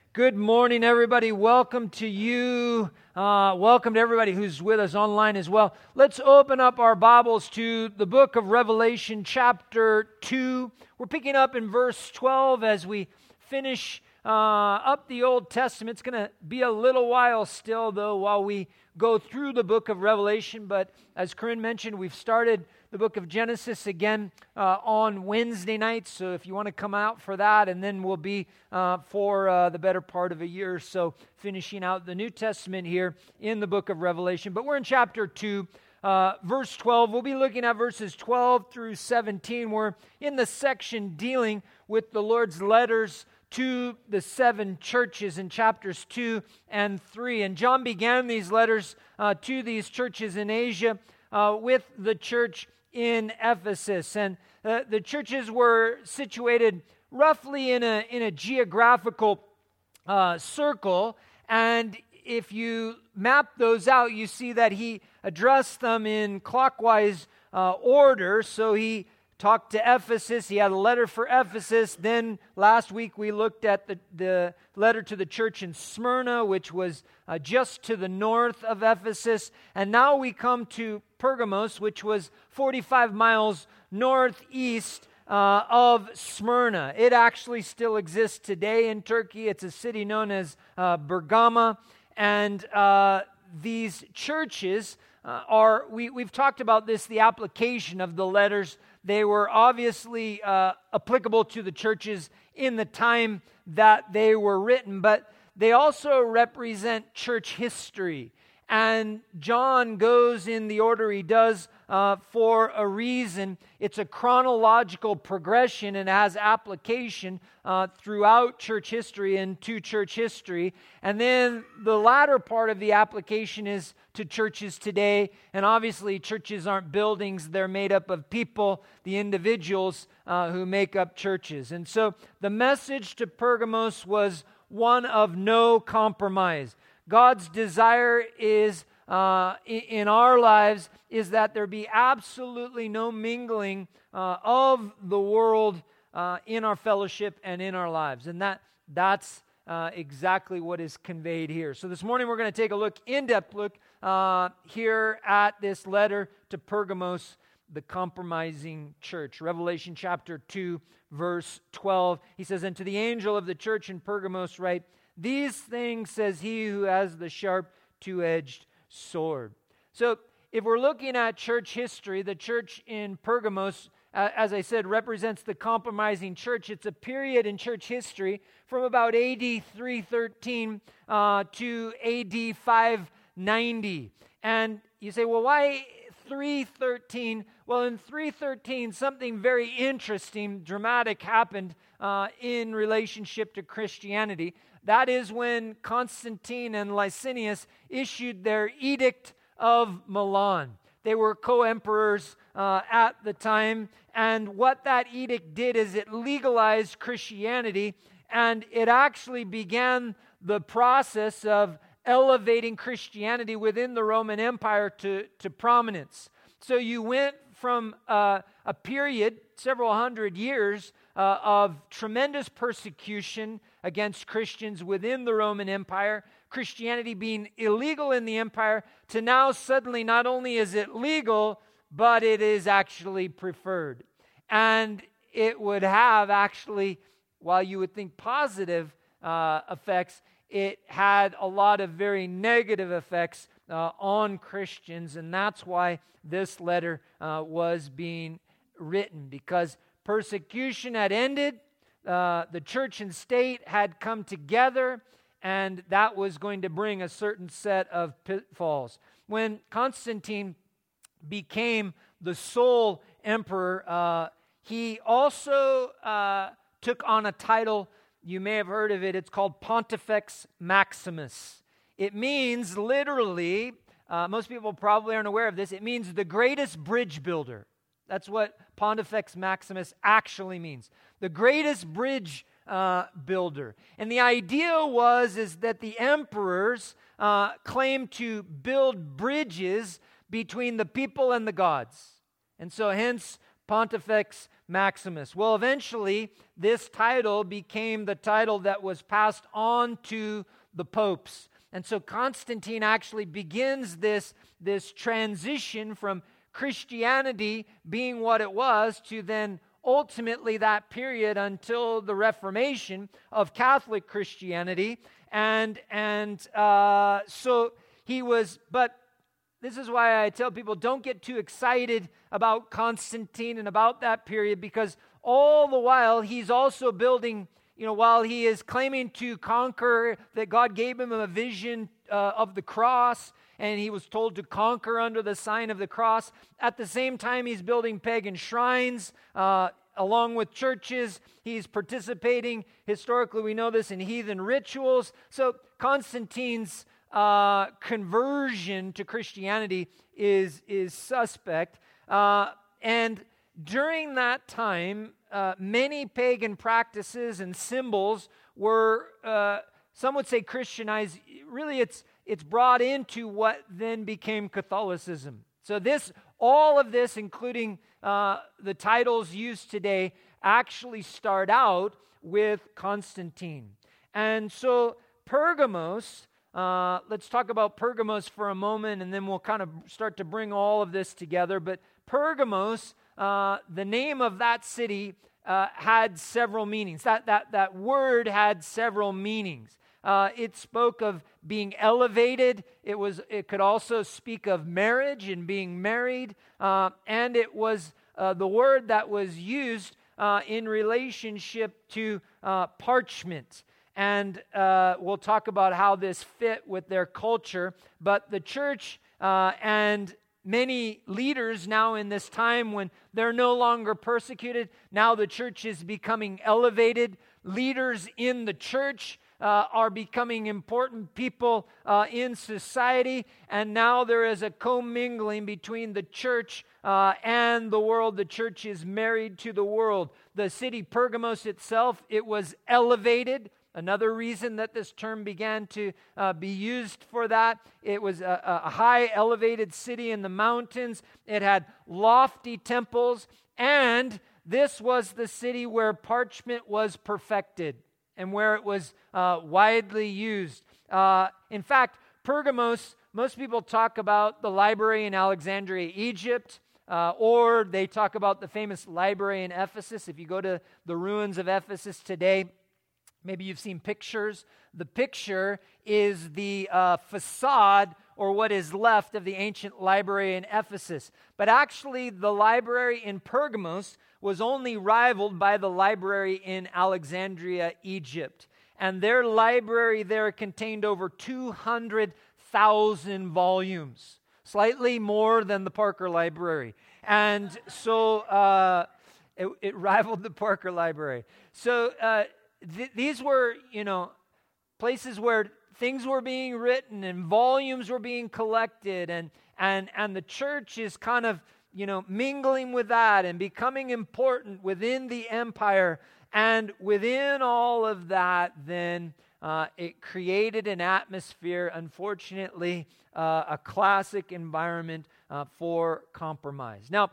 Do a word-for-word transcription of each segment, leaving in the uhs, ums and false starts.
Good morning, everybody. Welcome to you. Uh, welcome to everybody who's with us online as well. Let's open up our Bibles to the book of Revelation, chapter two. We're picking up in verse twelve as we finish uh, up the Old Testament. It's going to be a little while still, though, while we go through the book of Revelation. But as Corinne mentioned, we've started the book of Genesis again uh, on Wednesday nights. So if you want to come out for that, and then we'll be uh, for uh, the better part of a year or so finishing out the New Testament here in the book of Revelation. But we're in chapter two, uh, verse twelve. We'll be looking at verses twelve through seventeen. We're in the section dealing with the Lord's letters to the seven churches in chapters two and three. And John began these letters uh, to these churches in Asia uh, with the church in Ephesus. And uh, the churches were situated roughly in a in a geographical uh, circle. And if you map those out, you see that he addressed them in clockwise uh, order. So he talked to Ephesus. He had a letter for Ephesus. Then last week we looked at the, the letter to the church in Smyrna, which was uh, just to the north of Ephesus. And now we come to Pergamos, which was forty-five miles northeast uh, of Smyrna. It actually still exists today in Turkey. It's a city known as uh, Bergama. And uh, these churches uh, are, we, we've talked about this, the application of the letters. They were obviously uh, applicable to the churches in the time that they were written, but they also represent church history. And John goes in the order he does uh, for a reason. It's a chronological progression and has application uh, throughout church history and to church history. And then the latter part of the application is to churches today. And obviously churches aren't buildings. They're made up of people, the individuals uh, who make up churches. And so the message to Pergamos was one of no compromise. God's desire is uh, in our lives is that there be absolutely no mingling uh, of the world uh, in our fellowship and in our lives. And that that's uh, exactly what is conveyed here. So this morning we're going to take a look, in-depth look, uh, here at this letter to Pergamos, the compromising church. Revelation chapter two, verse twelve. He says, "And to the angel of the church in Pergamos write, these things says he who has the sharp two-edged sword." So if we're looking at church history, the church in Pergamos, uh, as I said, represents the compromising church. It's a period in church history from about A D three thirteen uh, to A D five ninety. And you say, well, why three thirteen? Well, in three thirteen, something very interesting, dramatic happened uh, in relationship to Christianity. That is when Constantine and Licinius issued their Edict of Milan. They were co-emperors uh, at the time, and what that edict did is it legalized Christianity, and it actually began the process of elevating Christianity within the Roman Empire to, to prominence. So you went from uh, a period, several hundred years, uh, of tremendous persecution against Christians within the Roman Empire, Christianity being illegal in the empire, to now suddenly not only is it legal, but it is actually preferred. And it would have actually, while you would think positive uh, effects, it had a lot of very negative effects uh, on Christians, and that's why this letter uh, was being written, because persecution had ended, uh, the church and state had come together, and that was going to bring a certain set of pitfalls. When Constantine became the sole emperor, uh, he also uh, took on a title. You may have heard of it. It's called Pontifex Maximus. It means literally, uh, most people probably aren't aware of this, it means the greatest bridge builder. That's what Pontifex Maximus actually means. The greatest bridge uh, builder. And the idea was is that the emperors uh, claimed to build bridges between the people and the gods. And so hence Pontifex Maximus. Well, eventually, this title became the title that was passed on to the popes. And so Constantine actually begins this, this transition from Christianity being what it was to then ultimately that period until the Reformation of Catholic Christianity. And, and uh, so he was, but this is why I tell people, don't get too excited about Constantine and about that period, because all the while he's also building, you know, while he is claiming to conquer, that God gave him a vision uh, of the cross, and he was told to conquer under the sign of the cross. At the same time, he's building pagan shrines, uh, along with churches. He's participating, historically we know this, in heathen rituals. So Constantine's Uh, conversion to Christianity is is suspect, uh, and during that time, uh, many pagan practices and symbols were, uh, some would say, Christianized. Really, it's it's brought into what then became Catholicism. So this, all of this, including uh, the titles used today, actually start out with Constantine, and so Pergamos. Uh, let's talk about Pergamos for a moment, and then we'll kind of start to bring all of this together. But Pergamos, uh, the name of that city, uh, had several meanings. That, that, that word had several meanings. Uh, it spoke of being elevated. It was. It could also speak of marriage and being married. Uh, and it was uh, the word that was used uh, in relationship to uh, parchment. And uh, we'll talk about how this fit with their culture. But the church uh, and many leaders now in this time when they're no longer persecuted, now the church is becoming elevated. Leaders in the church uh, are becoming important people uh, in society. And now there is a commingling between the church uh, and the world. The church is married to the world. The city Pergamos itself, it was elevated. Another reason that this term began to uh, be used for that, it was a, a high elevated city in the mountains. It had lofty temples, and this was the city where parchment was perfected and where it was uh, widely used. Uh, in fact, Pergamos, most people talk about the library in Alexandria, Egypt, uh, or they talk about the famous library in Ephesus. If you go to the ruins of Ephesus today, maybe you've seen pictures. The picture is the uh, facade, or what is left of the ancient library in Ephesus. But actually, the library in Pergamos was only rivaled by the library in Alexandria, Egypt. And their library there contained over two hundred thousand volumes, slightly more than the Parker Library. And so uh, it, it rivaled the Parker Library. So uh, th- these were, you know, places where things were being written and volumes were being collected, and and and the church is kind of, you know, mingling with that and becoming important within the empire. And within all of that, then uh, it created an atmosphere, unfortunately, uh, a classic environment uh, for compromise. Now,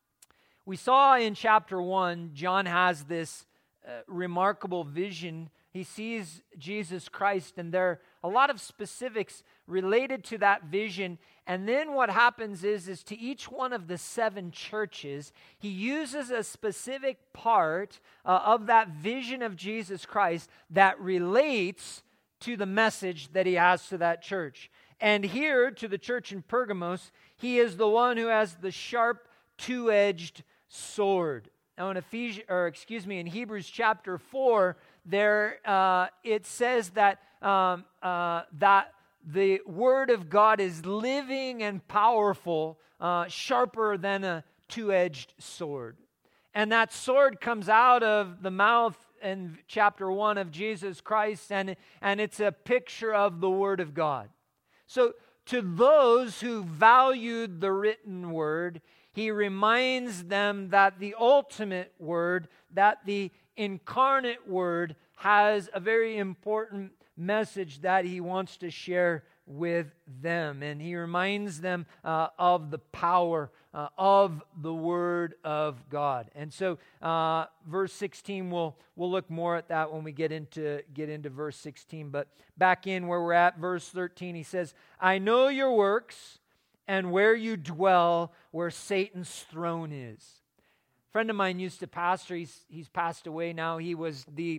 we saw in chapter one, John has this uh, remarkable vision. He sees Jesus Christ, and there are a lot of specifics related to that vision. And then what happens is, is to each one of the seven churches, he uses a specific part uh, of that vision of Jesus Christ that relates to the message that he has to that church. And here, to the church in Pergamos, he is the one who has the sharp, two-edged sword. Now, in Ephesians, or excuse me, in Hebrews chapter four, there uh, it says that um, uh, that the word of God is living and powerful, uh, sharper than a two-edged sword. And that sword comes out of the mouth in chapter one of Jesus Christ, and, and it's a picture of the word of God. So to those who valued the written word, he reminds them that the ultimate word, that the incarnate word, has a very important message that he wants to share with them. And he reminds them uh, of the power uh, of the Word of God. And so, uh, verse sixteen, we'll we'll look more at that when we get into get into verse sixteen. But back in where we're at, verse thirteen, he says, "I know your works and where you dwell, where Satan's throne is." A friend of mine used to pastor. He's he's passed away now. He was the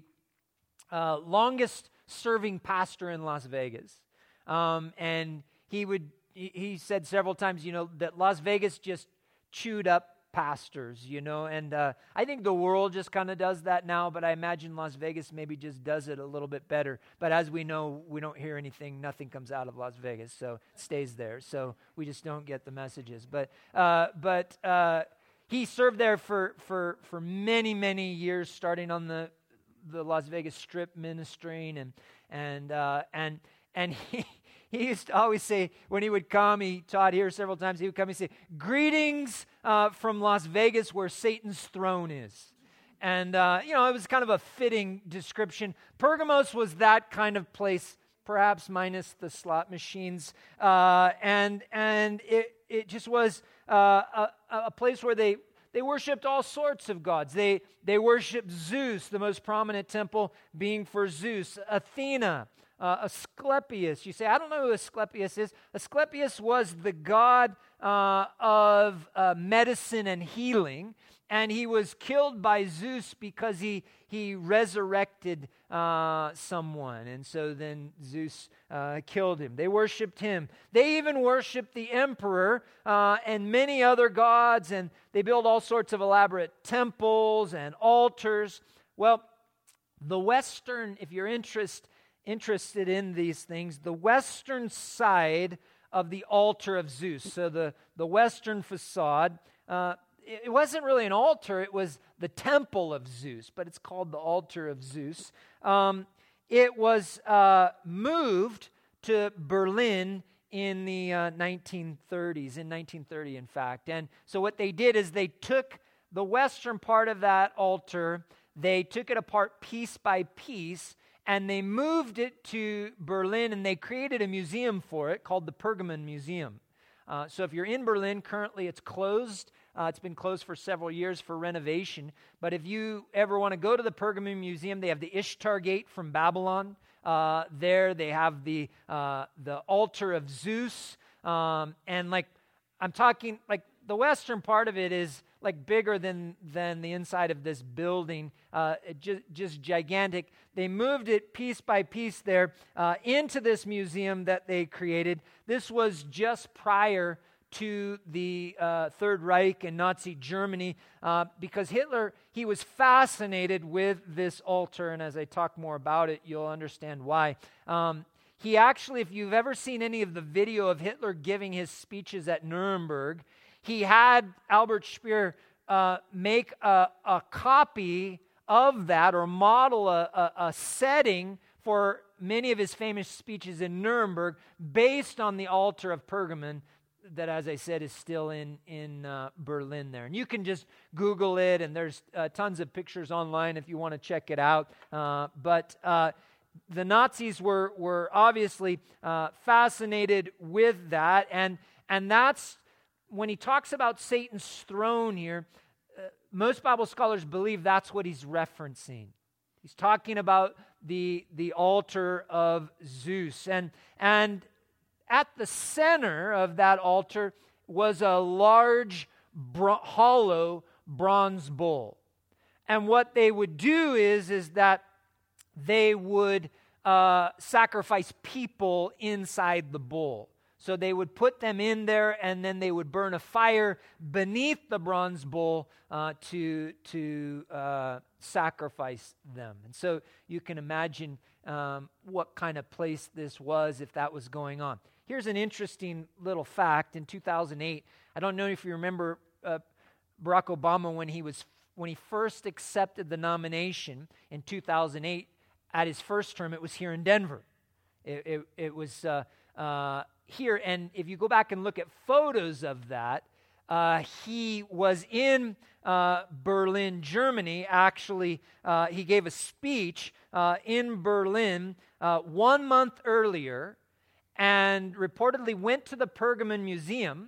uh, longest serving pastor in Las Vegas, um, and he would. He said several times, you know, that Las Vegas just chewed up pastors, you know, and uh, I think the world just kind of does that now, but I imagine Las Vegas maybe just does it a little bit better. But as we know, we don't hear anything, nothing comes out of Las Vegas, so it stays there, so we just don't get the messages. But uh, but uh, he served there for, for, for many, many years, starting on the, the Las Vegas Strip ministering, and, and, uh, and, and he... He used to always say, when he would come, he taught here several times, he would come and say, "Greetings uh, from Las Vegas, where Satan's throne is." And, uh, you know, it was kind of a fitting description. Pergamos was that kind of place, perhaps minus the slot machines. Uh, and and it, it just was uh, a, a place where they, they worshipped all sorts of gods. They, they worshipped Zeus, the most prominent temple being for Zeus, Athena, Uh, Asclepius. You say, I don't know who Asclepius is. Asclepius was the god uh, of uh, medicine and healing, and he was killed by Zeus because he he resurrected uh, someone, and so then Zeus uh, killed him. They worshipped him. They even worshipped the emperor uh, and many other gods, and they built all sorts of elaborate temples and altars. Well, the Western, if you're interested, interested in these things, the western side of the altar of Zeus, so the, the western facade, uh, it, it wasn't really an altar, it was the temple of Zeus, but it's called the altar of Zeus. Um, it was uh, moved to Berlin in the uh, nineteen thirties, in nineteen thirty in fact. And so what they did is they took the western part of that altar, they took it apart piece by piece, and they moved it to Berlin, and they created a museum for it called the Pergamon Museum. Uh, so if you're in Berlin, currently it's closed. Uh, it's been closed for several years for renovation. But if you ever want to go to the Pergamon Museum, they have the Ishtar Gate from Babylon. Uh, there they have the uh, the altar of Zeus. Um, and like, I'm talking, like the western part of it is like bigger than, than the inside of this building, uh, just, just gigantic. They moved it piece by piece there uh, into this museum that they created. This was just prior to the uh, Third Reich and Nazi Germany, uh, because Hitler, he was fascinated with this altar, and as I talk more about it, you'll understand why. Um, he actually, if you've ever seen any of the video of Hitler giving his speeches at Nuremberg, he had Albert Speer uh, make a, a copy of that, or model a, a, a setting for many of his famous speeches in Nuremberg based on the altar of Pergamon that, as I said, is still in, in uh, Berlin there. And you can just Google it, and there's uh, tons of pictures online if you want to check it out. Uh, but uh, the Nazis were, were obviously uh, fascinated with that, and, and that's when he talks about Satan's throne here, uh, most Bible scholars believe that's what he's referencing. He's talking about the, the altar of Zeus. And, and at the center of that altar was a large, bro- hollow bronze bull. And what they would do is, is that they would uh, sacrifice people inside the bull. So they would put them in there, and then they would burn a fire beneath the bronze bull uh, to, to uh, sacrifice them. And so you can imagine um, what kind of place this was if that was going on. Here's an interesting little fact. In two thousand eight, I don't know if you remember uh, Barack Obama when he was when he first accepted the nomination in two thousand eight. At his first term, it was here in Denver. It, it, it was uh, uh, here, and if you go back and look at photos of that, uh, he was in uh, Berlin, Germany. Actually, uh, he gave a speech uh, in Berlin uh, one month earlier, and reportedly went to the Pergamon Museum,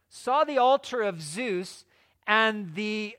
saw the altar of Zeus and the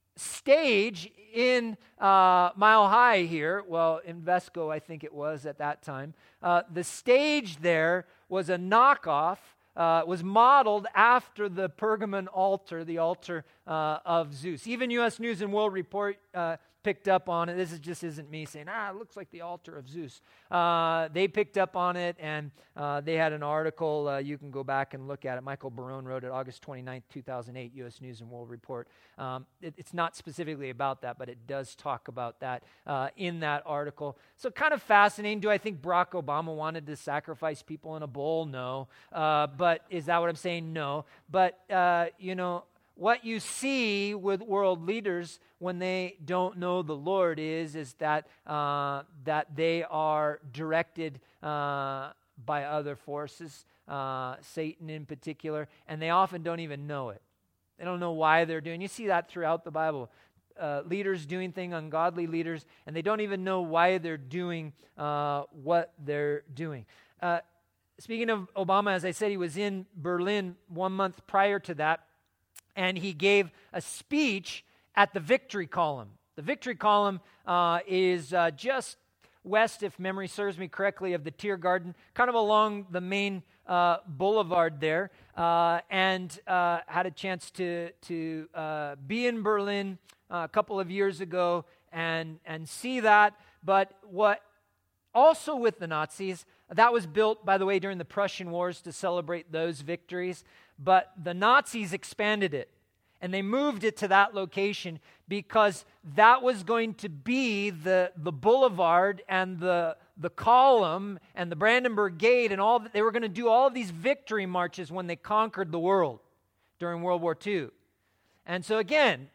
stage in uh, Mile High here, well, in Vesco, I think it was at that time, uh, the stage there was a knockoff, uh, was modeled after the Pergamon altar, the altar uh, of Zeus. Even U S News and World Report uh, picked up on it. This is, just isn't me saying, ah, it looks like the altar of Zeus. Uh, they picked up on it, and uh, they had an article. Uh, you can go back and look at it. Michael Barone wrote it August twenty-ninth, two thousand eight, U S News and World Report. Um, it, it's not specifically about that, but it does talk about that uh, in that article. So kind of fascinating. Do I think Barack Obama wanted to sacrifice people in a bowl? No. Uh, but is that what I'm saying? No. But, uh, you know, what you see with world leaders when they don't know the Lord is, is that uh, that they are directed uh, by other forces, uh, Satan in particular, and they often don't even know it. They don't know why they're doing. You see that throughout the Bible. Uh, leaders doing things, ungodly leaders, and they don't even know why they're doing uh, what they're doing. Uh, speaking of Obama, as I said, he was in Berlin one month prior to that, and he gave a speech at the Victory Column. The Victory Column uh, is uh, just west, if memory serves me correctly, of the Tiergarten, kind of along the main uh, boulevard there, uh, and uh, had a chance to to uh, be in Berlin uh, a couple of years ago and and see that. But what also with the Nazis, that was built, by the way, during the Prussian Wars to celebrate those victories. But the Nazis expanded it, and they moved it to that location because that was going to be the, the boulevard and the, the column and the Brandenburg Gate, and all. They were going to do all of these victory marches when they conquered the world during World War Two. And so again,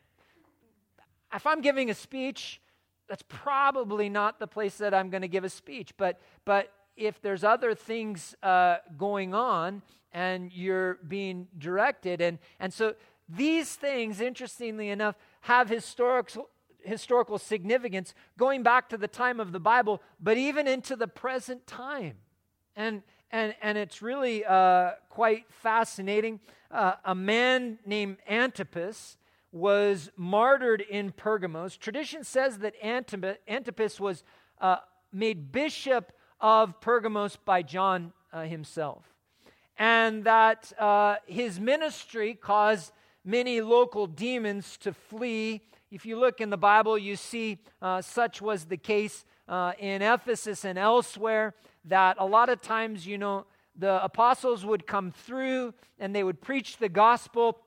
if I'm giving a speech, that's probably not the place that I'm going to give a speech. But but if there's other things uh, going on and you're being directed, and and so these things, interestingly enough, have historical historical significance going back to the time of the Bible, but even into the present time, and and and it's really uh, quite fascinating. Uh, a man named Antipas was martyred in Pergamos. Tradition says that Antipas was uh, made bishop of Pergamos by John uh, himself, and that uh, his ministry caused many local demons to flee. If you look in the Bible, you see uh, such was the case uh, in Ephesus and elsewhere, that a lot of times, you know, the apostles would come through and they would preach the gospel,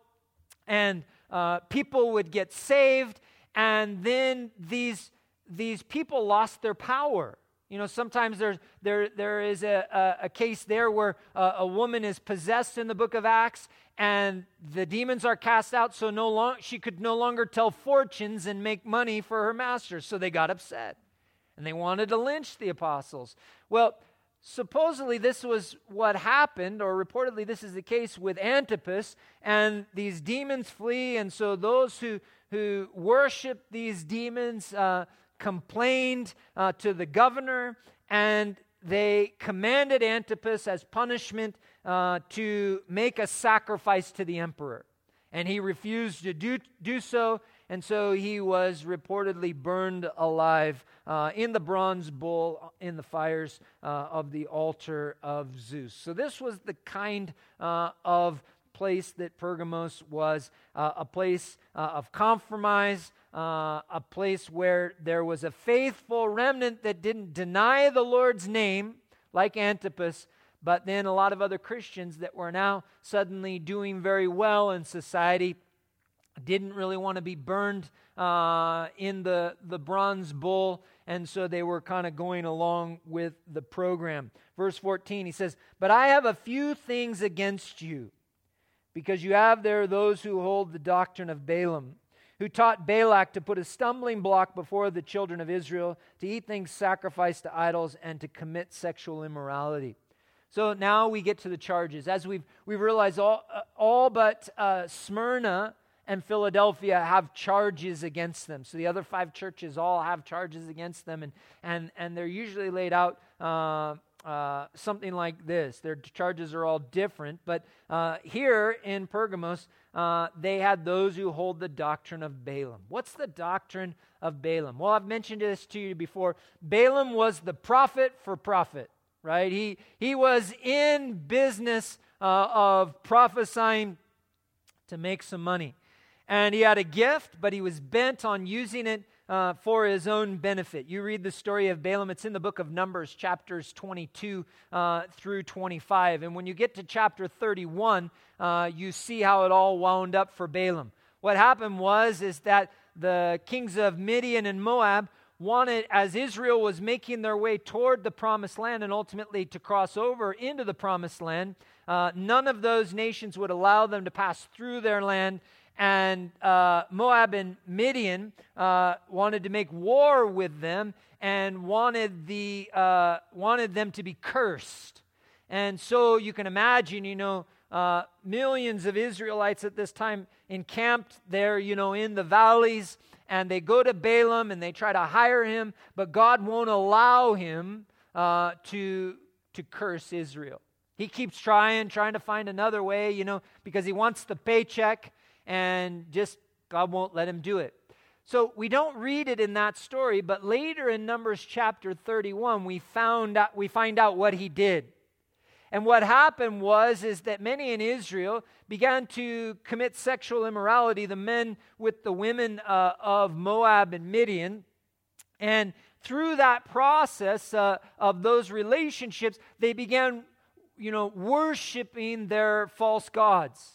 and uh, people would get saved, and then these these people lost their power. You know, sometimes there's, there there is a, a, a case there where a, a woman is possessed in the book of Acts, and the demons are cast out, so no long, she could no longer tell fortunes and make money for her masters. So they got upset, and they wanted to lynch the apostles. Well, supposedly this was what happened, or reportedly this is the case with Antipas, and these demons flee, and so those who, who worship these demons uh, complained uh, to the governor, and they commanded Antipas as punishment uh, to make a sacrifice to the emperor. And he refused to do, do so, and so he was reportedly burned alive uh, in the bronze bull in the fires uh, of the altar of Zeus. So this was the kind uh, of place that Pergamos was, uh, a place uh, of compromise, uh, a place where there was a faithful remnant that didn't deny the Lord's name, like Antipas, but then a lot of other Christians that were now suddenly doing very well in society didn't really want to be burned uh, in the, the bronze bull, and so they were kind of going along with the program. Verse fourteen, he says, "But I have a few things against you, because you have there those who hold the doctrine of Balaam, who taught Balak to put a stumbling block before the children of Israel, to eat things sacrificed to idols, and to commit sexual immorality." So now we get to the charges. As we've we've realized, all, uh, all but uh, Smyrna and Philadelphia have charges against them. So the other five churches all have charges against them, and and and they're usually laid out uh, uh, something like this. Their charges are all different, but uh, here in Pergamos, uh, they had those who hold the doctrine of Balaam. What's the doctrine of Balaam? Well, I've mentioned this to you before. Balaam was the prophet for profit, right? He, he was in business uh, of prophesying to make some money. And he had a gift, but he was bent on using it uh, for his own benefit. You read the story of Balaam. It's in the book of Numbers, chapters twenty-two uh, through twenty-five. And when you get to chapter thirty-one, uh, you see how it all wound up for Balaam. What happened was is that the kings of Midian and Moab wanted, as Israel was making their way toward the promised land and ultimately to cross over into the promised land, uh, none of those nations would allow them to pass through their land. And uh, Moab and Midian uh, wanted to make war with them and wanted the uh, wanted them to be cursed. And so you can imagine, you know, uh, millions of Israelites at this time encamped there, you know, in the valleys, and they go to Balaam and they try to hire him, but God won't allow him uh, to to curse Israel. He keeps trying, trying to find another way, you know, because he wants the paycheck. And just God won't let him do it. So we don't read it in that story, but later in Numbers chapter thirty-one, we found out, we find out what he did. And what happened was is that many in Israel began to commit sexual immorality, the men with the women uh, of Moab and Midian. And through that process uh, of those relationships, they began, you know, worshiping their false gods.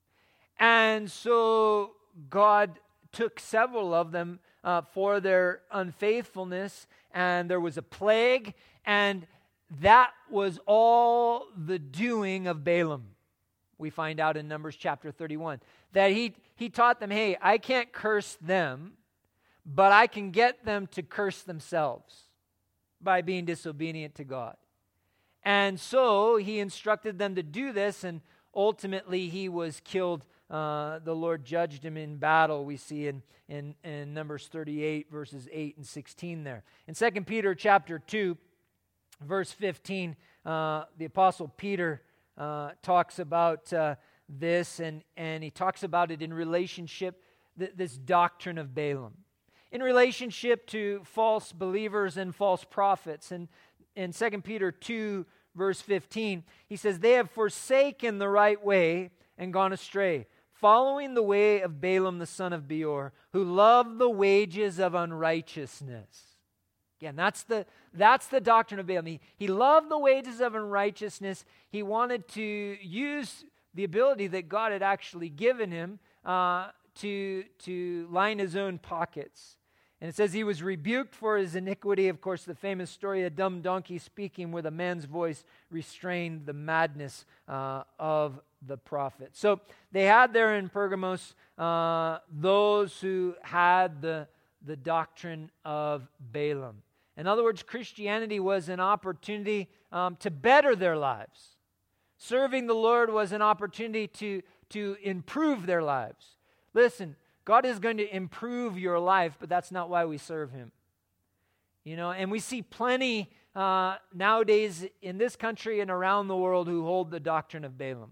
And so God took several of them uh, for their unfaithfulness, and there was a plague, and that was all the doing of Balaam. We find out in Numbers chapter thirty-one that he, he taught them, hey, I can't curse them, but I can get them to curse themselves by being disobedient to God. And so he instructed them to do this, and ultimately he was killed. Uh, the Lord judged him in battle, we see in, in, in Numbers thirty-eight, verses eight and sixteen there. In Second Peter chapter two, verse fifteen, uh, the Apostle Peter uh, talks about uh, this, and, and he talks about it in relationship, th- this doctrine of Balaam, in relationship to false believers and false prophets. And in Second Peter two, verse fifteen, he says, they have forsaken the right way and gone astray, following the way of Balaam the son of Beor, who loved the wages of unrighteousness. Again, that's the, that's the doctrine of Balaam. He, he loved the wages of unrighteousness. He wanted to use the ability that God had actually given him uh, to, to line his own pockets. And it says he was rebuked for his iniquity. Of course, the famous story, a dumb donkey speaking with a man's voice restrained the madness uh, of the prophet. So they had there in Pergamos uh, those who had the, the doctrine of Balaam. In other words, Christianity was an opportunity um, to better their lives. Serving the Lord was an opportunity to, to improve their lives. Listen, God is going to improve your life, but that's not why we serve him. You know, and we see plenty uh, nowadays in this country and around the world who hold the doctrine of Balaam.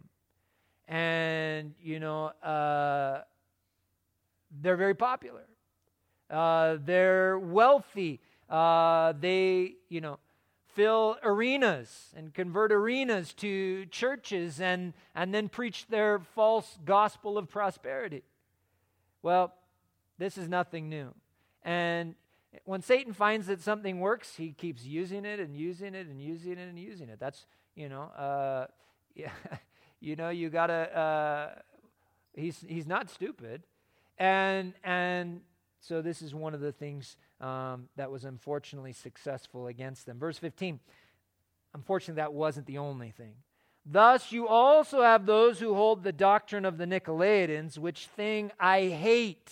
And, you know, uh, they're very popular. Uh, they're wealthy. Uh, they, you know, fill arenas and convert arenas to churches and, and then preach their false gospel of prosperity. Well, this is nothing new. And when Satan finds that something works, he keeps using it and using it and using it and using it. That's, you know, uh, yeah, you know, you gotta, uh, he's he's not stupid. And and so this is one of the things um, that was unfortunately successful against them. Verse fifteen, unfortunately that wasn't the only thing. Thus you also have those who hold the doctrine of the Nicolaitans, which thing I hate.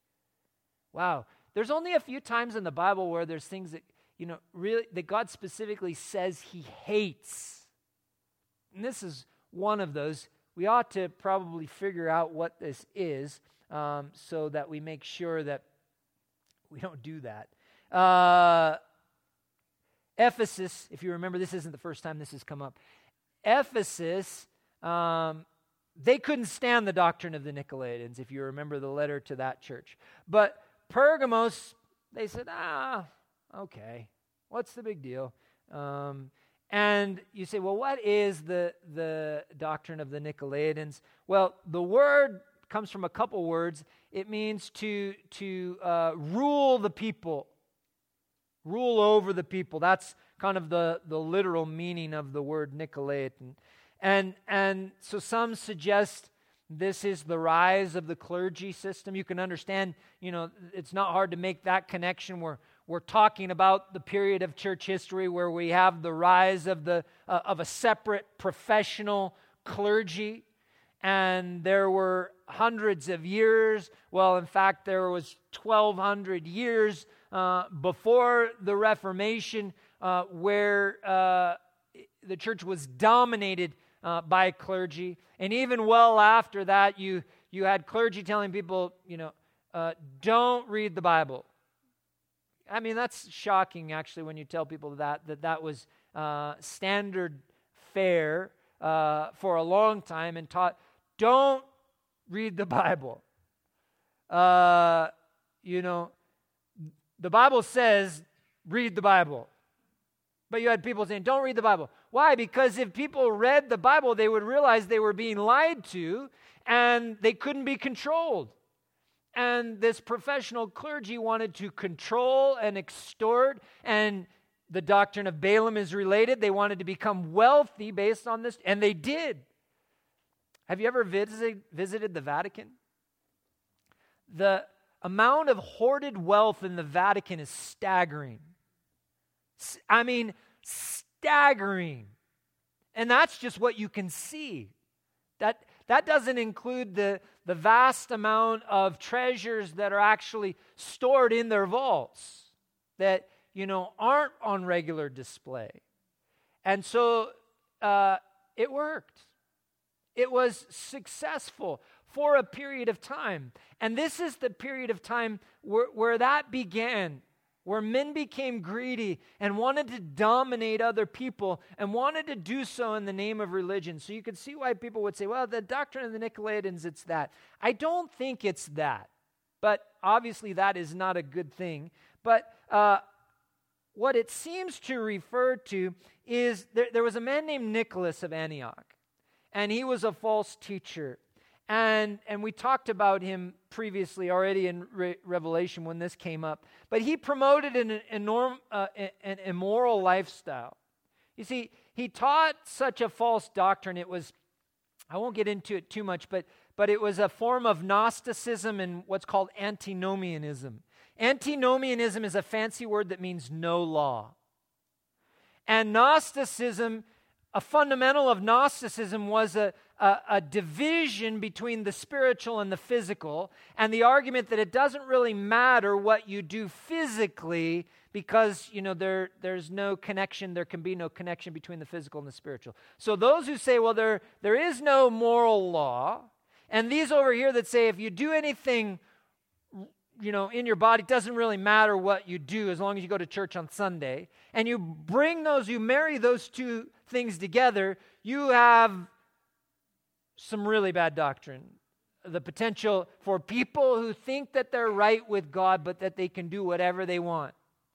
Wow. There's only a few times in the Bible where there's things that, you know, really, that God specifically says he hates. And this is one of those. We ought to probably figure out what this is um, so that we make sure that we don't do that. Uh, Ephesus, if you remember, this isn't the first time this has come up. Ephesus, um, they couldn't stand the doctrine of the Nicolaitans, if you remember the letter to that church. But Pergamos, they said, ah, okay, what's the big deal? Um, and you say, well, what is the, the doctrine of the Nicolaitans? Well, the word comes from a couple words. It means to, to uh, rule the people, rule over the people. That's kind of the, the literal meaning of the word Nicolaitan. And, and so some suggest this is the rise of the clergy system. You can understand, you know, it's not hard to make that connection. We're, we're talking about the period of church history where we have the rise of, the, uh, of a separate professional clergy. And there were hundreds of years, well, in fact, there was twelve hundred years uh, before the Reformation uh, where uh, the church was dominated Uh, by clergy. And even well after that, you you had clergy telling people, you know, uh, don't read the Bible. I mean, that's shocking, actually, when you tell people that, that that was uh, standard fare uh, for a long time and taught, don't read the Bible. Uh, you know, the Bible says, read the Bible. But you had people saying, don't read the Bible. Why? Because if people read the Bible, they would realize they were being lied to and they couldn't be controlled. And this professional clergy wanted to control and extort, and the doctrine of Balaam is related. They wanted to become wealthy based on this, and they did. Have you ever visit, visited the Vatican? The amount of hoarded wealth in the Vatican is staggering. I mean, staggering. And that's just what you can see. That that doesn't include the, the vast amount of treasures that are actually stored in their vaults that, you know, aren't on regular display. And so uh, it worked. It was successful for a period of time. And this is the period of time where, where that began, where men became greedy and wanted to dominate other people and wanted to do so in the name of religion. So you could see why people would say, well, the doctrine of the Nicolaitans, it's that. I don't think it's that. But obviously that is not a good thing. But uh, what it seems to refer to is there, there was a man named Nicholas of Antioch, and he was a false teacher. And and we talked about him previously already in Re- Revelation when this came up. But he promoted an, enorm, uh, an immoral lifestyle. You see, he taught such a false doctrine. It was, I won't get into it too much, but, but it was a form of Gnosticism and what's called antinomianism. Antinomianism is a fancy word that means no law. And Gnosticism, a fundamental of Gnosticism was a, a, a division between the spiritual and the physical, and the argument that it doesn't really matter what you do physically because, you know, there, there's no connection, there can be no connection between the physical and the spiritual. So those who say, well, there, there is no moral law, and these over here that say if you do anything, you know, in your body, it doesn't really matter what you do as long as you go to church on Sunday, and you bring those, you marry those two things together, you have some really bad doctrine. The potential for people who think that they're right with God, but that they can do whatever they want.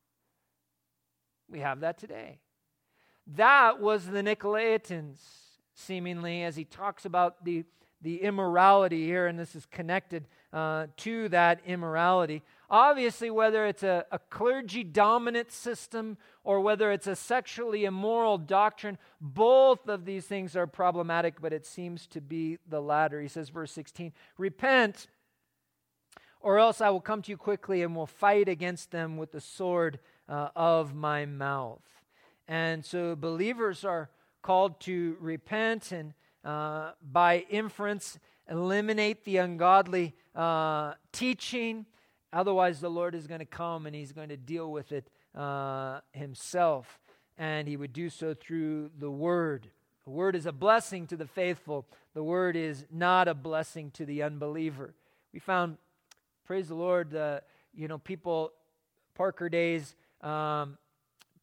We have that today. That was the Nicolaitans, seemingly, as he talks about the, the immorality here, and this is connected uh, to that immorality. Obviously, whether it's a, a clergy-dominant system or whether it's a sexually immoral doctrine, both of these things are problematic, but it seems to be the latter. He says, verse sixteen, repent, or else I will come to you quickly and will fight against them with the sword uh, of my mouth. And so believers are called to repent and uh, by inference eliminate the ungodly uh, teaching. Otherwise, the Lord is going to come and he's going to deal with it uh, himself. And he would do so through the word. The word is a blessing to the faithful. The word is not a blessing to the unbeliever. We found, praise the Lord, uh, you know, people, Parker days, um,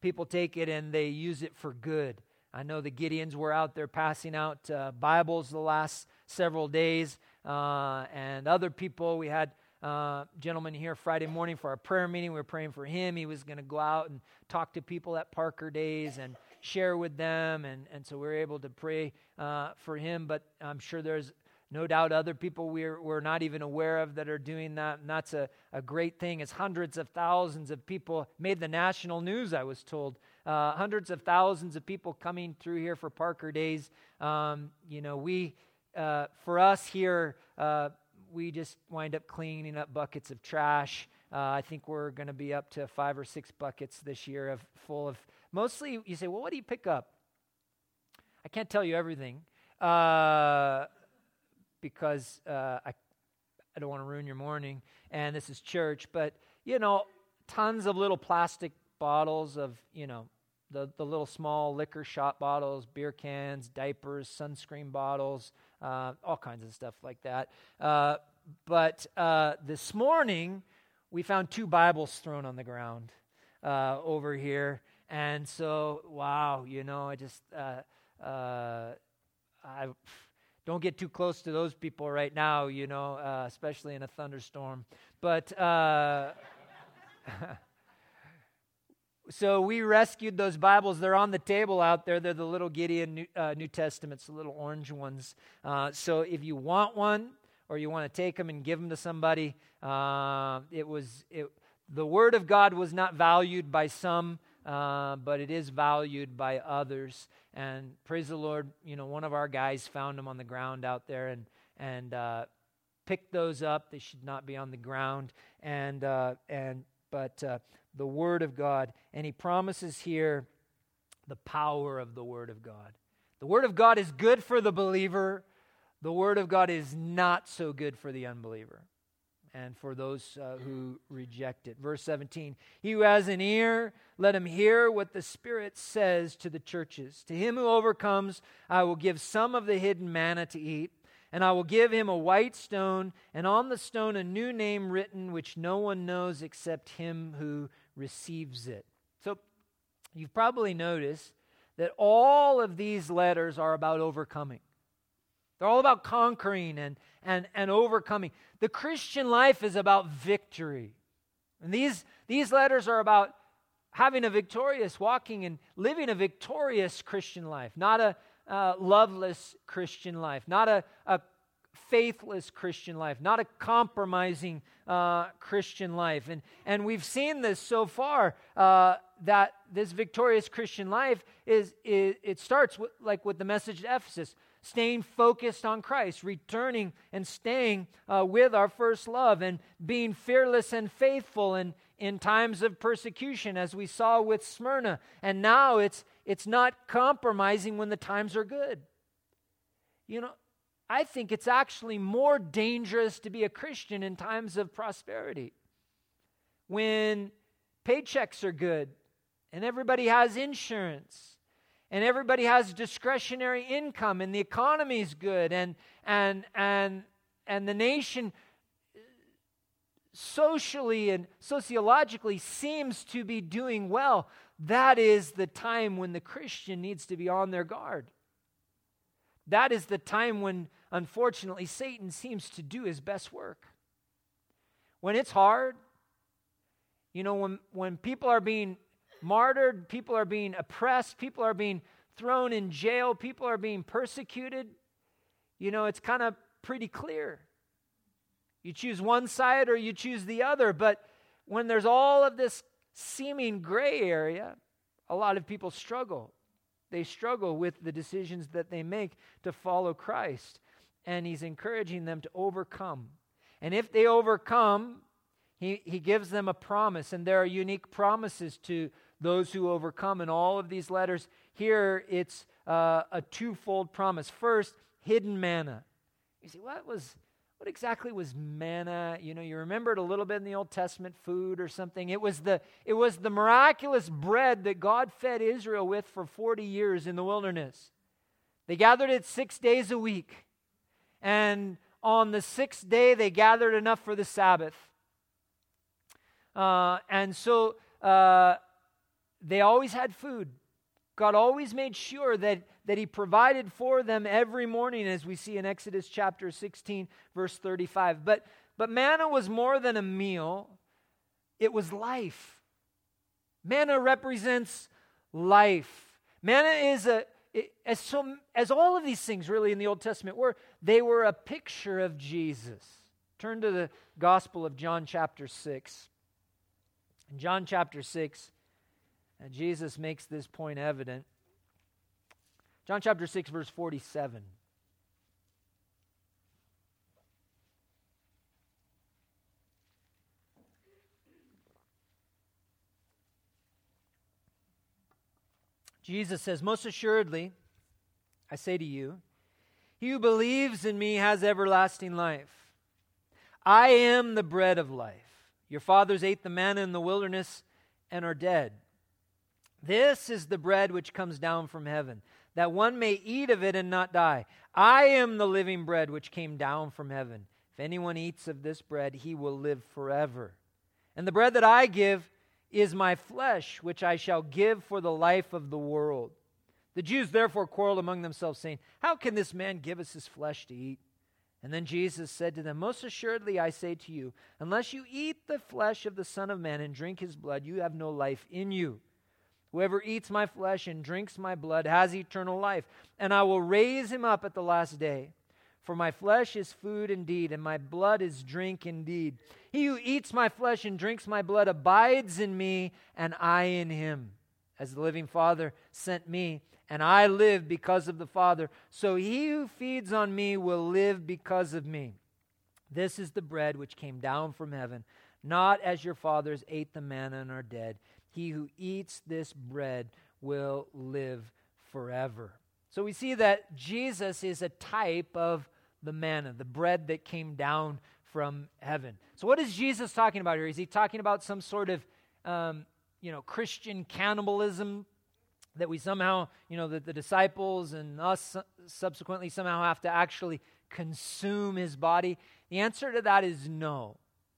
people take it and they use it for good. I know the Gideons were out there passing out uh, Bibles the last several days, uh, and other people. We had uh, a gentleman here Friday morning for our prayer meeting. We were praying for him. He was going to go out and talk to people at Parker Days and share with them, and, and so we were able to pray uh, for him, but I'm sure there's no doubt other people we're, we're not even aware of that are doing that, and that's a, a great thing. It's hundreds of thousands of people, made the national news, I was told. Uh, hundreds of thousands of people coming through here for Parker Days. Um, you know, we, uh, for us here, uh, we just wind up cleaning up buckets of trash. Uh, I think we're going to be up to five or six buckets this year of full of, mostly, you say, well, what do you pick up? I can't tell you everything. Uh... because uh, I, I don't want to ruin your morning, and this is church, but, you know, tons of little plastic bottles of, you know, the, the little small liquor shop bottles, beer cans, diapers, sunscreen bottles, uh, all kinds of stuff like that. Uh, but uh, this morning, we found two Bibles thrown on the ground uh, over here, and so, wow, you know, I just, uh, uh, I... Don't get too close to those people right now, you know, uh, especially in a thunderstorm. But uh, so we rescued those Bibles. They're on the table out there. They're the little Gideon New, uh, New Testaments, the little orange ones. Uh, so if you want one or you want to take them and give them to somebody, uh, it was it, the Word of God was not valued by some, Uh, but it is valued by others. And praise the Lord, you know, one of our guys found them on the ground out there and and uh, picked those up. They should not be on the ground. And uh, and but uh, the Word of God, and he promises here the power of the Word of God. The Word of God is good for the believer. The Word of God is not so good for the unbeliever and for those uh, who reject it. Verse seventeen, he who has an ear, let him hear what the Spirit says to the churches. To him who overcomes, I will give some of the hidden manna to eat, and I will give him a white stone, and on the stone a new name written, which no one knows except him who receives it. So you've probably noticed that all of these letters are about overcoming. They're all about conquering and, and, and overcoming. The Christian life is about victory. And these, these letters are about having a victorious, walking and living a victorious Christian life, not a uh, loveless Christian life, not a, a faithless Christian life, not a compromising uh, Christian life. And, and we've seen this so far, uh, that this victorious Christian life is, is it starts with, like with the message to Ephesus, staying focused on Christ, returning and staying uh, with our first love, and being fearless and faithful in, in times of persecution, as we saw with Smyrna. And now it's it's not compromising when the times are good. You know, I think it's actually more dangerous to be a Christian in times of prosperity. When paychecks are good, and everybody has insurance, and everybody has discretionary income, and the economy's good, and and and and the nation socially and sociologically seems to be doing well. That is the time when the Christian needs to be on their guard. That is the time when, unfortunately, Satan seems to do his best work. When it's hard, you know, when when people are being martyred, people are being oppressed, people are being thrown in jail, people are being persecuted, you know, it's kind of pretty clear. You choose one side or you choose the other, but when there's all of this seeming gray area, a lot of people struggle. They struggle with the decisions that they make to follow Christ, and he's encouraging them to overcome. And if they overcome, he, he gives them a promise, and there are unique promises to those who overcome in all of these letters. Here it's uh, a twofold promise. First, hidden manna. You see, what was, what exactly was manna? You know, you remember it a little bit in the Old Testament, food or something. It was the it was the miraculous bread that God fed Israel with for forty years in the wilderness. They gathered it six days a week, and on the sixth day they gathered enough for the Sabbath. Uh, and so. Uh, they always had food. God always made sure that, that he provided for them every morning, as we see in Exodus chapter sixteen, verse thirty-five. But, but manna was more than a meal. It was life. Manna represents life. Manna is a, it, as, so, as all of these things really in the Old Testament were, they were a picture of Jesus. Turn to the Gospel of John chapter six. In John chapter six, and Jesus makes this point evident. John chapter six, verse forty-seven. Jesus says, "Most assuredly, I say to you, he who believes in me has everlasting life. I am the bread of life. Your fathers ate the manna in the wilderness and are dead. This is the bread which comes down from heaven, that one may eat of it and not die. I am the living bread which came down from heaven. If anyone eats of this bread, he will live forever. And the bread that I give is my flesh, which I shall give for the life of the world." The Jews therefore quarreled among themselves, saying, "How can this man give us his flesh to eat?" And then Jesus said to them, "Most assuredly I say to you, unless you eat the flesh of the Son of Man and drink his blood, you have no life in you. Whoever eats my flesh and drinks my blood has eternal life, and I will raise him up at the last day. For my flesh is food indeed, and my blood is drink indeed. He who eats my flesh and drinks my blood abides in me, and I in him. As the living Father sent me, and I live because of the Father, so he who feeds on me will live because of me. This is the bread which came down from heaven, not as your fathers ate the manna and are dead. He who eats this bread will live forever." So we see that Jesus is a type of the manna, the bread that came down from heaven. So what is Jesus talking about here? Is he talking about some sort of, um, you know, Christian cannibalism that we somehow, you know, that the disciples and us subsequently somehow have to actually consume his body? The answer to that is no.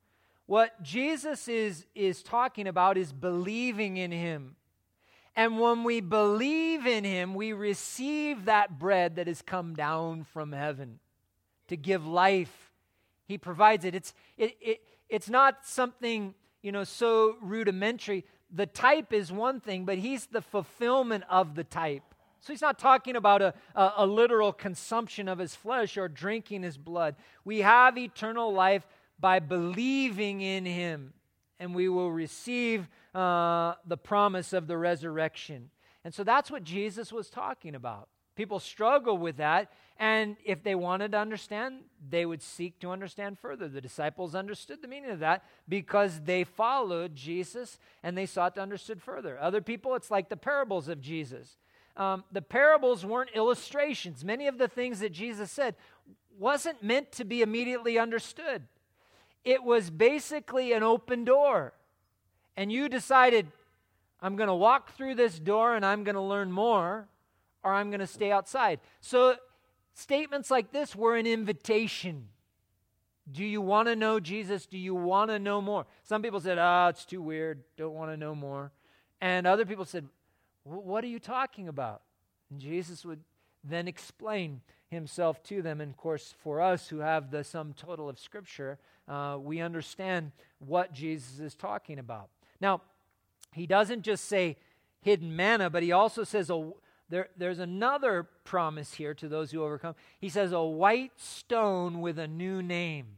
What Jesus is, is talking about is believing in him. And when we believe in him, we receive that bread that has come down from heaven to give life. He provides it. It's it, it it's not something, you know, so rudimentary. The type is one thing, but he's the fulfillment of the type. So he's not talking about a, a, a literal consumption of his flesh or drinking his blood. We have eternal life by believing in him, and we will receive uh, the promise of the resurrection. And so that's what Jesus was talking about. People struggle with that, and if they wanted to understand, they would seek to understand further. The disciples understood the meaning of that because they followed Jesus, and they sought to understand further. Other people, it's like the parables of Jesus. Um, the parables weren't illustrations. Many of the things that Jesus said wasn't meant to be immediately understood. It was basically an open door. And you decided, I'm going to walk through this door and I'm going to learn more, or I'm going to stay outside. So statements like this were an invitation. Do you want to know Jesus? Do you want to know more? Some people said, ah, oh, it's too weird, don't want to know more. And other people said, what are you talking about? And Jesus would then explain himself to them. And of course, for us who have the sum total of Scripture, uh, we understand what Jesus is talking about. Now, he doesn't just say hidden manna, but he also says a, there, there's another promise here to those who overcome. He says a white stone with a new name.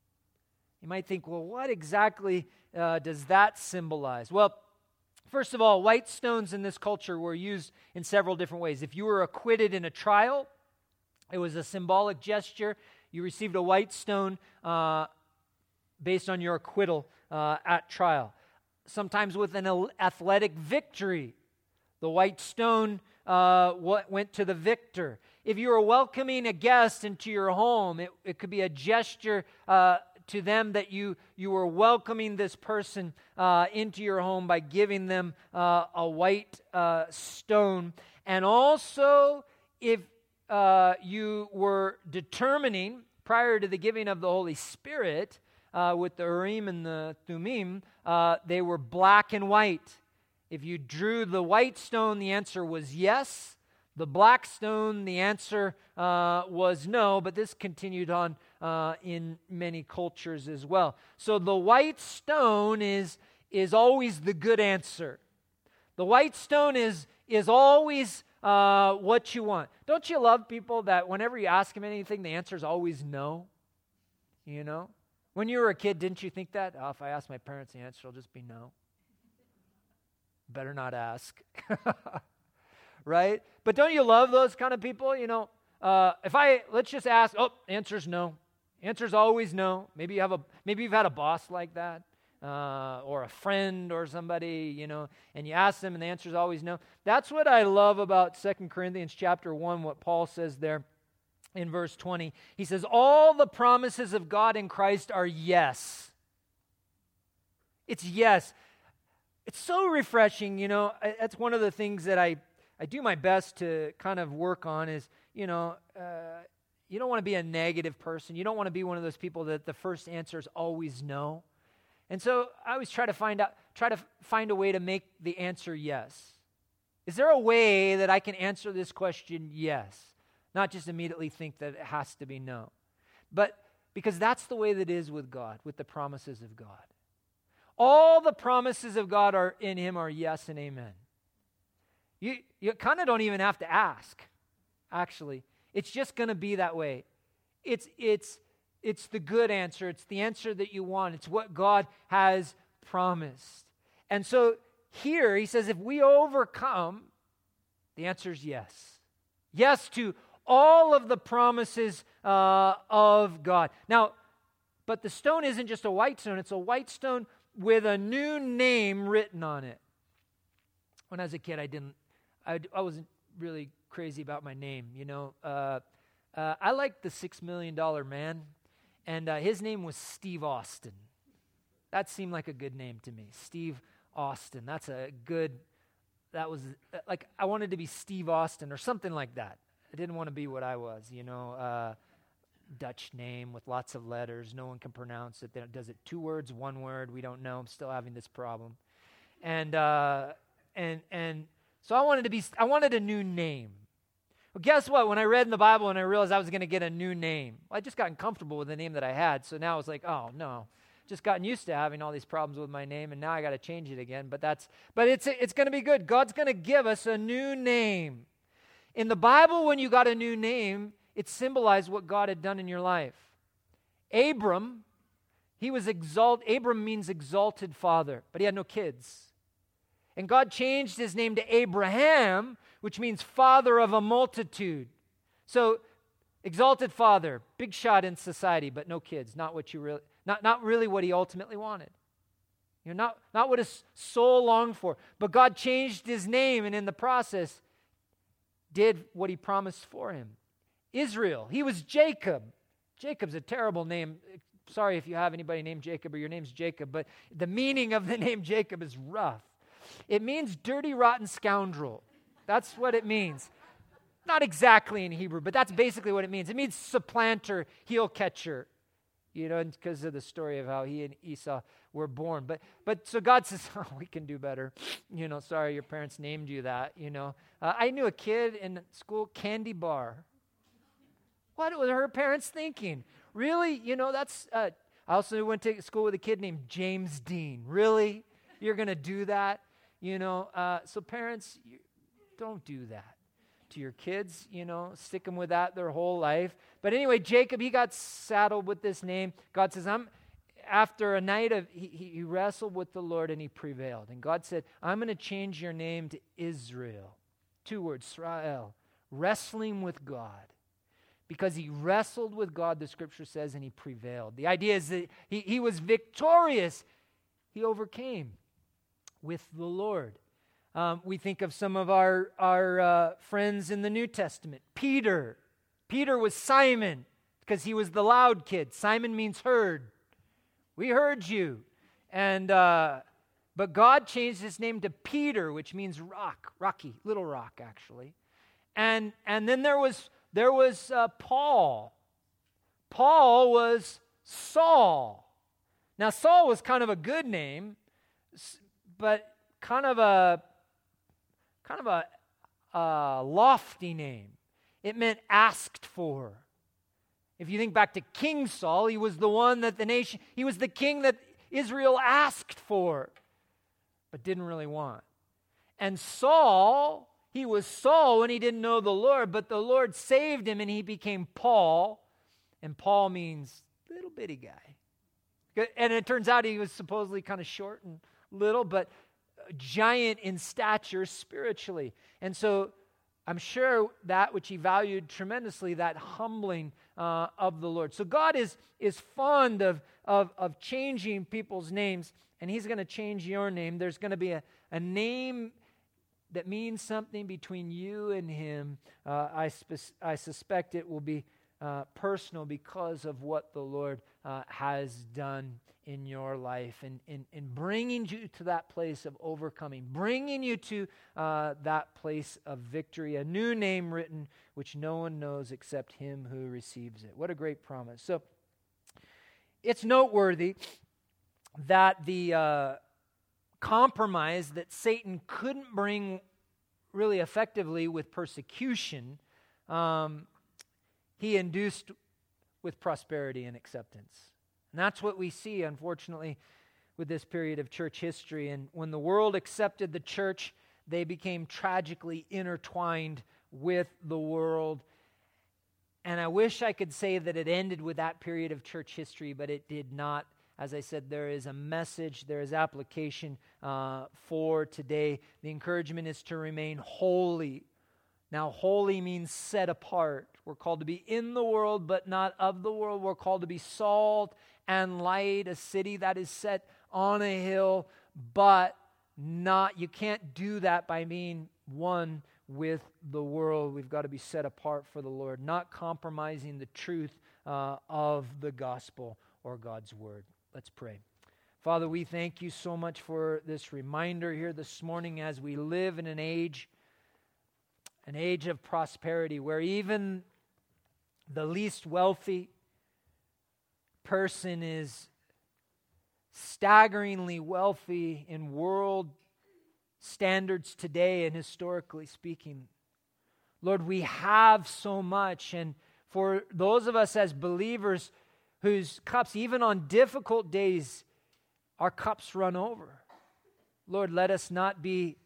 You might think, well, what exactly uh, does that symbolize? Well, first of all, white stones in this culture were used in several different ways. If you were acquitted in a trial, it was a symbolic gesture. You received a white stone uh, based on your acquittal uh, at trial. Sometimes with an athletic victory, the white stone uh, went to the victor. If you were welcoming a guest into your home, it, it could be a gesture uh, to them that you, you were welcoming this person uh, into your home by giving them uh, a white uh, stone. And also, if uh, you were determining, prior to the giving of the Holy Spirit, uh, with the Urim and the Thummim, uh, they were black and white. If you drew the white stone, the answer was yes. The black stone, the answer uh, was no, but this continued on uh, in many cultures as well. So the white stone is, is always the good answer. The white stone is, is always uh, what you want. Don't you love people that whenever you ask them anything, the answer is always no? You know? When you were a kid, didn't you think that? Oh, if I ask my parents, the answer will just be no. Better not ask. Right? But don't you love those kind of people? You know, uh, if I, let's just ask, oh, answer's no. Answer's always no. Maybe you have a, maybe you've had a boss like that, uh, or a friend or somebody, you know, and you ask them and the answer's always no. That's what I love about Second Corinthians chapter one, what Paul says there in verse twenty. He says, all the promises of God in Christ are yes. It's yes. It's so refreshing, you know. That's one of the things that I, I do my best to kind of work on is, you know, uh, you don't want to be a negative person. You don't want to be one of those people that the first answer is always no. And so I always try to find out, try to find a way to make the answer yes. Is there a way that I can answer this question yes? Not just immediately think that it has to be no. But because that's the way that it is with God, with the promises of God. All the promises of God are in him are yes and amen. You, you kind of don't even have to ask, actually. It's just going to be that way. It's, it's, it's the good answer. It's the answer that you want. It's what God has promised. And so here he says if we overcome, the answer is yes. Yes to all of the promises uh, of God. Now, but the stone isn't just a white stone. It's a white stone with a new name written on it. When I was a kid, I didn't, I, I wasn't really crazy about my name, you know. Uh, uh, I liked the Six Million Dollar Man, and uh, his name was Steve Austin. That seemed like a good name to me, Steve Austin. That's a good, that was, uh, like, I wanted to be Steve Austin or something like that. I didn't want to be what I was, you know, uh, Dutch name with lots of letters. No one can pronounce it. Does it two words, one word? We don't know. I'm still having this problem. And uh, and and so I wanted to be. I wanted a new name. Well, guess what? When I read in the Bible and I realized I was going to get a new name, well, I just gotten comfortable with the name that I had. So now I was like, oh no, just gotten used to having all these problems with my name, and now I got to change it again. But that's. But it's it's going to be good. God's going to give us a new name. In the Bible, when you got a new name, it symbolized what God had done in your life. Abram, he was exalted. Abram means exalted father, but he had no kids. And God changed his name to Abraham, which means father of a multitude. So, exalted father, big shot in society, but no kids. Not what you really, not, not really what he ultimately wanted. You know, not, not what his soul longed for. But God changed his name, and in the process, did what he promised for him. Israel, he was Jacob. Jacob's a terrible name. Sorry if you have anybody named Jacob or your name's Jacob, but the meaning of the name Jacob is rough. It means dirty, rotten scoundrel. That's what it means. Not exactly in Hebrew, but that's basically what it means. It means supplanter, heel catcher, you know, because of the story of how he and Esau were born. But but so God says, oh, we can do better. You know, sorry your parents named you that, you know. Uh, I knew a kid in school, Candy Bar. What were her parents thinking? Really? You know, that's, uh, I also went to school with a kid named James Dean. Really? You're going to do that? You know, uh, so parents, you, don't do that to your kids, you know, stick them with that their whole life. But anyway, Jacob, he got saddled with this name. God says, I'm, after a night of, he, he wrestled with the Lord and he prevailed. And God said, I'm going to change your name to Israel. Two words, Israel, wrestling with God. Because he wrestled with God, the scripture says, and he prevailed. The idea is that he, he was victorious. He overcame with the Lord. Um, we think of some of our, our uh, friends in the New Testament. Peter. Peter was Simon because he was the loud kid. Simon means heard. We heard you. And uh, but God changed his name to Peter, which means rock, rocky, little rock, actually. And and then there was there was uh, Paul. Paul was Saul. Now Saul was kind of a good name, but kind of a kind of a, a lofty name. It meant asked for. If you think back to King Saul, he was the one that the nation, he was the king that Israel asked for, but didn't really want. And Saul, he was Saul when he didn't know the Lord, but the Lord saved him and he became Paul. And Paul means little bitty guy. And it turns out he was supposedly kind of short and little, but giant in stature spiritually. And so I'm sure that which he valued tremendously, that humbling uh, of the Lord. So God is, is fond of, of, of changing people's names, and he's going to change your name. There's going to be a, a name that means something between you and him. Uh, I, spe- I suspect it will be uh, personal because of what the Lord uh, has done in your life and in, in, in bringing you to that place of overcoming, bringing you to uh, that place of victory, a new name written which no one knows except him who receives it. What a great promise. So it's noteworthy that the uh, compromise that Satan couldn't bring really effectively with persecution, um, he induced with prosperity and acceptance. And that's what we see, unfortunately, with this period of church history. And when the world accepted the church, they became tragically intertwined with the world. And I wish I could say that it ended with that period of church history, but it did not. As I said, there is a message, there is application uh, for today. The encouragement is to remain holy. Now, holy means set apart. We're called to be in the world, but not of the world. We're called to be salt and light, a city that is set on a hill, but not, you can't do that by being one with the world. We've got to be set apart for the Lord, not compromising the truth uh, of the gospel or God's word. Let's pray. Father, we thank you so much for this reminder here this morning as we live in an age, an age of prosperity where even the least wealthy person is staggeringly wealthy in world standards today and historically speaking. Lord, we have so much, and for those of us as believers whose cups, even on difficult days, our cups run over. Lord, let us not be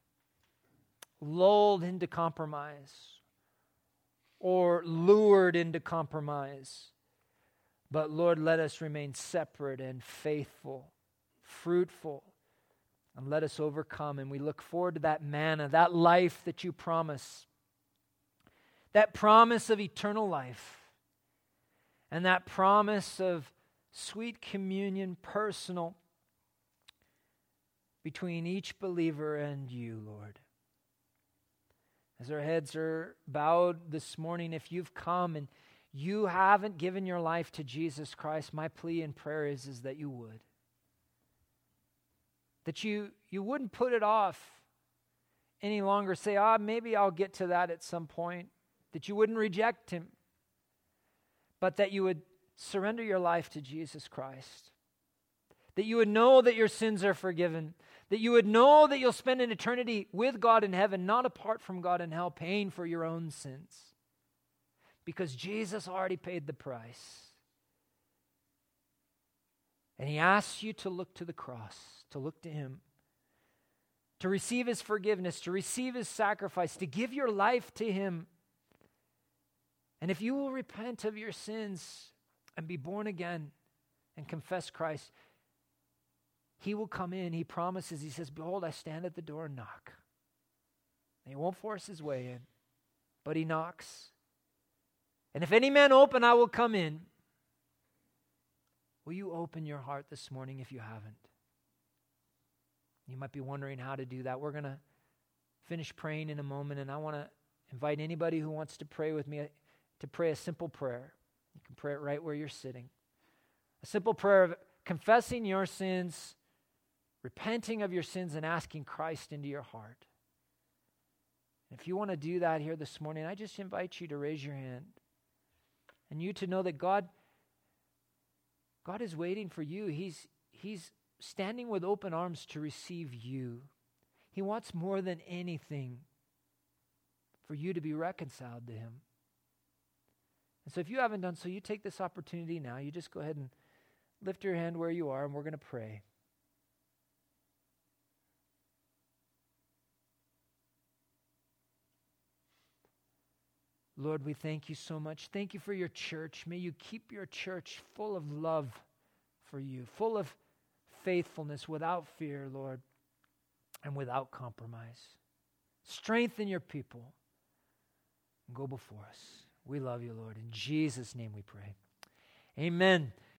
lulled into compromise or lured into compromise. But Lord, let us remain separate and faithful, fruitful, and let us overcome. And we look forward to that manna, that life that you promise, that promise of eternal life, and that promise of sweet communion, personal, between each believer and you, Lord. As our heads are bowed this morning, if you've come and you haven't given your life to Jesus Christ, my plea and prayer is, is that you would. That you, you wouldn't put it off any longer. Say, ah, oh, maybe I'll get to that at some point. That you wouldn't reject him. But that you would surrender your life to Jesus Christ. That you would know that your sins are forgiven. That you would know that you'll spend an eternity with God in heaven, not apart from God in hell, paying for your own sins. Because Jesus already paid the price. And he asks you to look to the cross, to look to him, to receive his forgiveness, to receive his sacrifice, to give your life to him. And if you will repent of your sins and be born again and confess Christ, he will come in. He promises, he says, behold, I stand at the door and knock. And he won't force his way in, but he knocks. And if any man open, I will come in. Will you open your heart this morning if you haven't? You might be wondering how to do that. We're going to finish praying in a moment, and I want to invite anybody who wants to pray with me to pray a simple prayer. You can pray it right where you're sitting. A simple prayer of confessing your sins, repenting of your sins, and asking Christ into your heart. If you want to do that here this morning, I just invite you to raise your hand. And you to know that God, God is waiting for you. He's, he's standing with open arms to receive you. He wants more than anything for you to be reconciled to him. And so if you haven't done so, you take this opportunity now. You just go ahead and lift your hand where you are, and we're going to pray. Lord, we thank you so much. Thank you for your church. May you keep your church full of love for you, full of faithfulness, without fear, Lord, and without compromise. Strengthen your people and go before us. We love you, Lord. In Jesus' name we pray. Amen.